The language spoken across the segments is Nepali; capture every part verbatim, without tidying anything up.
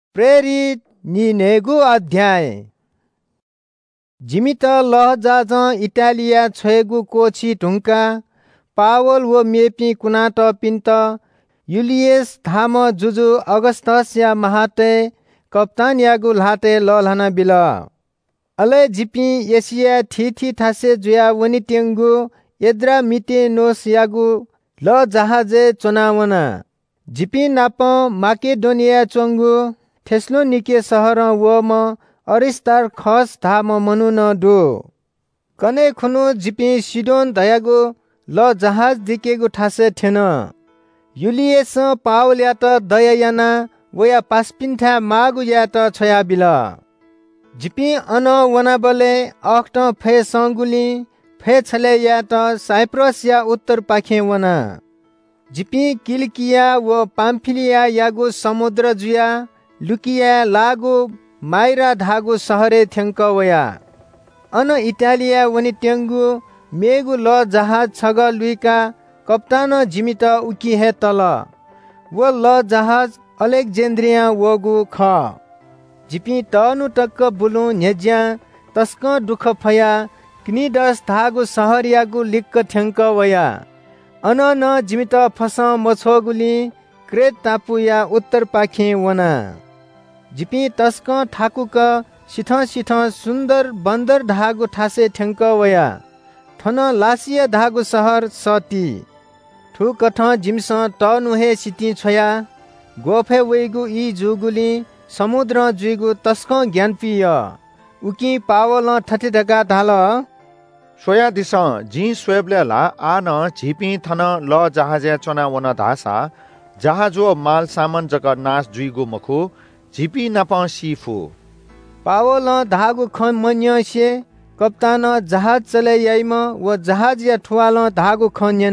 प्रेरित निनेगु अध्याय जिमित लहजाज इटालिया छोएगु कोची ढुङ्का पावल व मेपी कुनाट पिन्त युलियस धाम जुजु अगस्तस या महाते कप्तान यागु लाटे ललहना बिल अले जिपी एसिया थीथी थासे जुया वनि टेंगु एद्रा मिते नोस यागु ल जहाजे चुनावना जिपी नाप माकेडोनिया चोंगु थेस्लोनिके सहर व म अरिस्तार खस धाम मनु न डो कने खुनु जिपी सिडोन दयागु ल जहाज दिकेगु ठासे थेन युलियस पावल यात दयायाना वया पासपिन्था मागु यात छया बिल जिपी अन वनाबले अक्त फे संगुली फे छले यात साइप्रस या उत्तर पाखे वना जिपी किलकिया व पाम्फिलिया यागु समुद्र जुया लुकिया लागु माइरा धागु सहरे थ्यंक वया अन इटालिया वनि टेंगु मेगु ल जहाज छग लुइका कप्तान जिमित उकी हे तल व ल जहाज अलेक्जेन्द्रिया वगु ख जिपी तनु टक्क बुलु न्यज्या तस्क दुख फया क्निडस धागु सहर यागु लिक्क थ्यंक वया अन न जिमित फस मछोगुली क्रेत टापु या उत्तर पाखे वना जिपी तस्क ठाकुक सिठ सिठ सुन्दर बन्दर धागु ठासे ठ्याङ्क वया थन लासिया धागु सहर सती ठुकठ जिम्स टनुहे सिति छोया गोफे वेगु इ जुगुली समुद्र जुगु तस्क ज्ञानपिय उकी पावल ठठे ढका धाल सोया दिस जी स्वेबलेला आन झिपी थन ल जहाजे चना वन धासा जहाजो माल सामान जग नाश जुइगु मखु झिपी नप सिफु पावल धागु खन मन्य से कप्तान जहाज चले याइम व जहाज या ठुवाल धागु खन्यन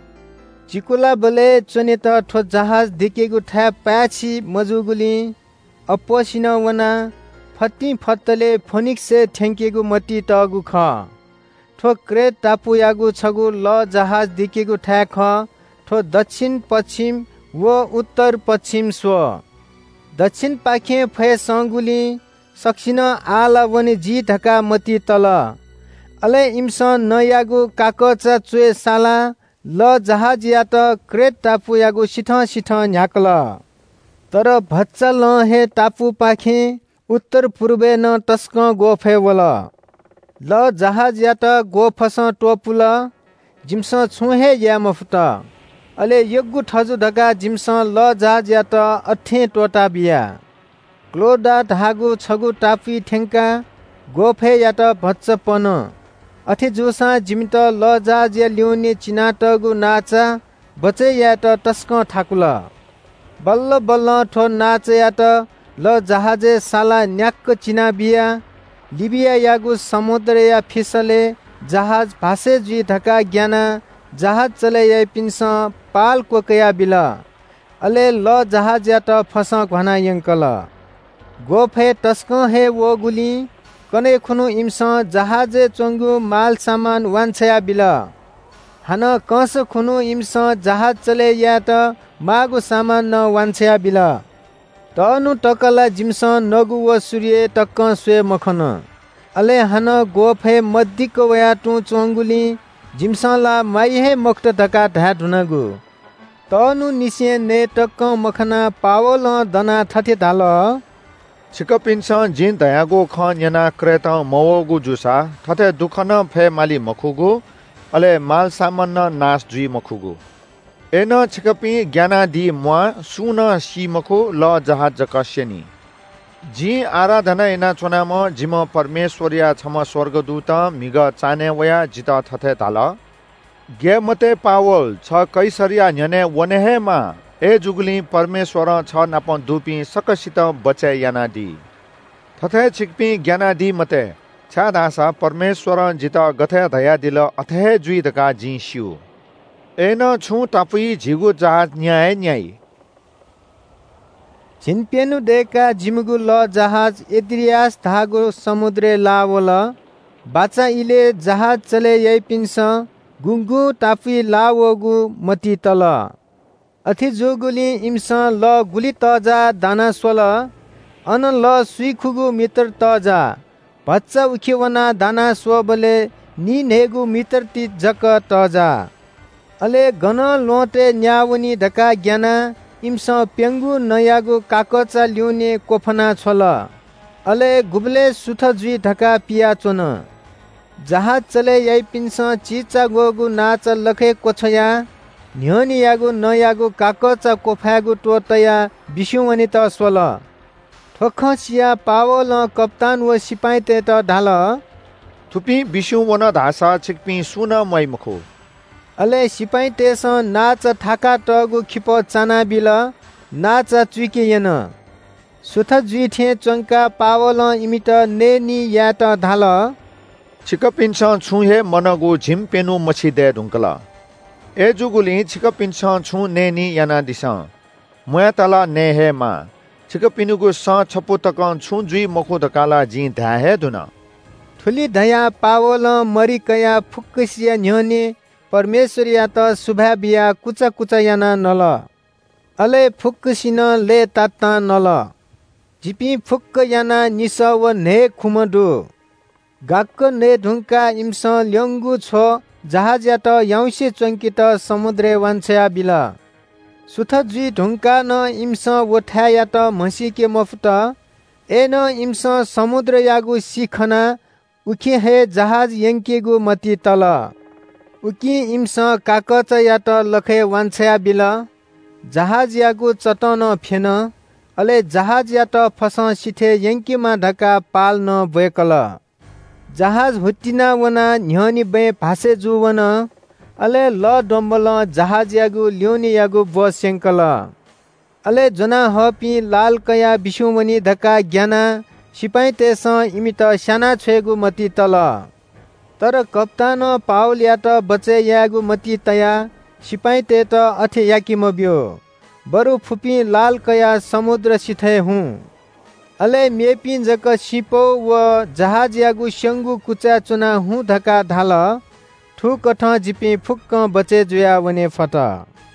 चिकुला बले चने त ठो जहाज दिकेगु ठा पाछि मजुगुली अपोसिन वना फत्ती फत्तले फोनिक्स से ठेंकेगु मटी तगु ख ठो क्रेत टापु यागु छगु ल जहाज दिकेगु ठा ख ठो दक्षिण पश्चिम व उत्तर पश्चिम स्व दक्षिण पाखे फे संगुली सक्सिन आला वनि जी ढका मती तल अले इम्सन न यागु काकचा चुए साला ल जहाज या त क्रेत टापु यागु सिठ सिठ न्याकल तर भच्चा ल हे टापु पाखे उत्तर पूर्वे न टस्क गोफे वल ल जहाज या त गोफस टोपुल जिम्स छुहे या मफुट अले यग्गु ठजु ढका जिम्स ल जहाज या त अठे टोटा बिया क्लोडा धागु छगु टापी ठेंका गोफे या त भच्चपन अठे जोसा जिमित ल जहाज या ल्युने चिनाटगु नाचा बचे या त टस्क ठाकुल बल्ल बल्ल ठो नाच या त ल जहाजे साला न्याक्क चिना बिया लिबिया यागु समुद्र या फिसले जहाज भासे जी ढका ज्ञाना जहाज चले या पिन्स पाल कोकया बिला अले ल जहाज या त फस घना यंकल गोफे टस्क हे वो गुली कने खुनु इम्स जहाजे चोंगु माल सामान वान्छया बिला हन कस खुनु इम्स जहाज चले या त मागु सामान न वान्छया बिला तनु टकला जिम्स नगु व सूर्य टक्क स्वे मखन अले हन गोफे मद्दिक वया टु चोंगुली जिम्सला माइहे मक्त ढका ढा ढुनगु तनु निसे ने टक्क मखना पावल दना ठठे धाल छिकपिन्स जिन दयागो खन यना क्रेत मवगु जुसा ठठे दुखन फे माली मखुगु अले माल सामान नाश जुइ मखुगु एन छिकपि ज्ञाना दि मुआ सुन सी मखु ल जहाज जकस्यनी जी आराधना एना चुनाम जिम परमेश्वरिया छम स्वर्गदूत मिग चाने वया जित थथे ताल गे मते पावल छ कैसरिया न्यने वनेहेमा ए जुगुली परमेश्वर छ नाप दुपी सकसित बचे याना दी थथे छिकपि ज्ञाना दी मते छा दासा परमेश्वर जित गथे दया दिल अथे जुइ दका जी सिउ एन छु टापुई झिगु जहाज न्याय न्याय छिनपेनु डेका जिमुगु ल जहाज एद्रियास धागु समुद्रे लावल बाचा इले जहाज चले यै पिन्स गुंगु टापी लावगु मती तल अथि जोगुली इम्स ल गुली तजा दाना सोल अन ल सुइखुगु मित्र तजा भच्चा उखिवना दाना स्वबले नि नेगु मित्र ति जक तजा अले गन लोटे न्यावनी ढका ज्ञाना इम्स पेंगु नयागु काकचा ल्युने कोफना छोल अले गुबले सुथ जुई ढका पिया चोन जहाज चले याइ पिन्स चिचा गोगु नाच लखे कोछया न्योनी यागु नयागु काकचा कोफागु टोतया बिसुवनी त सोल ठोखसिया पावल कप्तान व सिपाही ते त ढाल थुपी बिसुवन धासा छिकपी सुन मै मखो अले सिपाही तेस नाच थाका टगु खिप चाना बिल नाच चुइकेयन सुथ जुइठे चंका पावल इमिट नेनी या त ढाल छिकपिन्स छुहे मनगु झिम पेनु मछि दे ढुंकला ए जुगुली छिकपिन्स छु नेनी याना दिस मुया तला ने हे मा छिकपिनुगु स छपु तक छु जुइ मखु दकाला जी धा हे दुन ठुली धया पावल मरिकया फुक्कसिया न्योने परमेश्वरिया त सुभा बिया कुचा कुचा याना नल अले फुक्कसिन ले तात्ता नल जिपी फुक्क याना निस व ने खुमडु गाक्क ने ढुंका इम्स ल्यंगु छो जहाज या त याउसे चंकित समुद्रे वान्छया बिला सुथ जुई ढुंका न इम्स वठा या त मसी के मफुट ए न इम्स समुद्र यागु सिखना उखि हे जहाज यंकेगु मति तल उकि इम्स काकच या त लखे वान्छया बिला जहाज यागु चटन फेन अले जहाज या त फस सिठे यंकीमा ढका पाल न बेकल जहाज हुट्टिना वना न्योनी बे भासे जुवन अले ल डम्बल जहाज यागु ल्योनी यागु बसेंकल अले जना हपी लाल कया बिसुमनी धका ज्ञाना सिपाही तेस इमित साना छेगु मति तल तर कप्तान पाउल या त बचे यागु मति तया सिपाही ते त अथे याकी मब्यो बरु फुपी लाल कया समुद्र सिथे हुँ अले मेपिन जक सिपो व जहाज यागु शंगु कुचा चुना हुँ धका ढाल ठु कठ जिपी फुक्क बचे जुया वने फट।